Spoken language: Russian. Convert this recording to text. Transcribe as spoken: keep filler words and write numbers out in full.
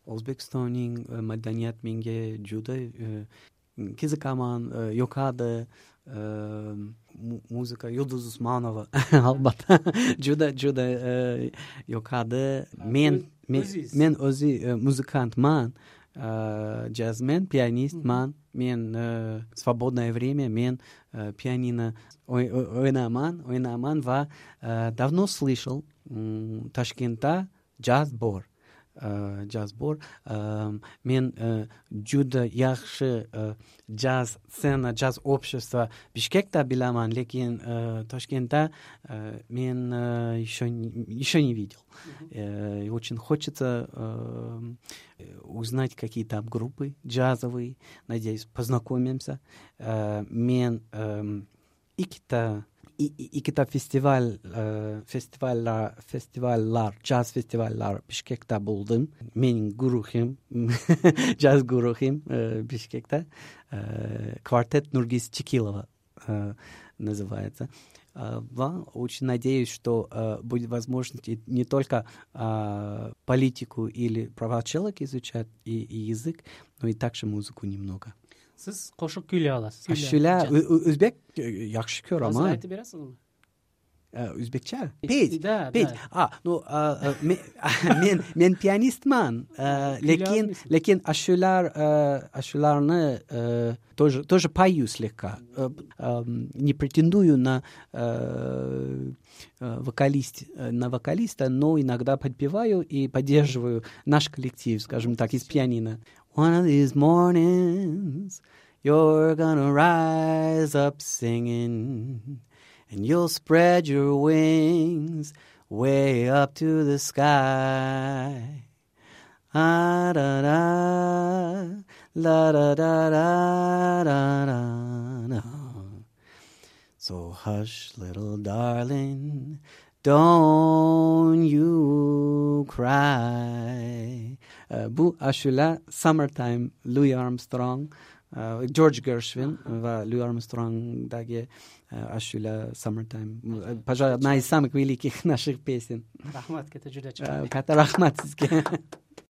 O'zbekistonning madaniyat menga juda qiziqaman, yoqadi. Muzika Yulduz Usmonova albatta juda juda yoqadi. Men men o'zi muzikantman, jazzmen, pianistman. Men свободное время men pianino o'ynaman, o'ynaman va давно слышал Toshkentda jazz bor. Jazz bor. Men juda yaxshi jazz scena, jazz общество Bishkekda bilaman, lekin Toshkentda men еще еще не видел. И очень хочется узнать, какие там группы джазовые. Надеюсь, познакомимся. Men ikkita ikkita festival festivallar festivallar jazz festivallar Bishkekda bo'ldim. Mening guruhim jazz guruhim Bishkekda Квартет Нургиз Чикилова называется. Очень надеюсь, что будет возможность не только политику или права человека изучать и язык, но и также музыку немного. Siz qo'shiq kuylay olasiz. Ashula o'zbek yaxshi ko'raman. Hozir aytib berasizmi? O'zbekcha? Pej. Pej. Ah, ну men men pianistman, lekin lekin ashular ashularni тоже тоже пою слегка. Не претендую на вокалист, на вокалиста, но иногда подпеваю и поддерживаю наш коллектив, скажем так, из пианино. One of these mornings, you're gonna rise up singing, and you'll spread your wings way up to the sky. Ah, da, da, la, da, da, da, da, da, da. So hush, little darling, don't you cry. Bu ashula Summertime, Louis Armstrong, George Gershwin va Louis Armstrongdagi ashula Summertime. Пожалуй, одна из самых великих наших песен. Rahmat, katta juda chiroyli. Katta rahmat sizga.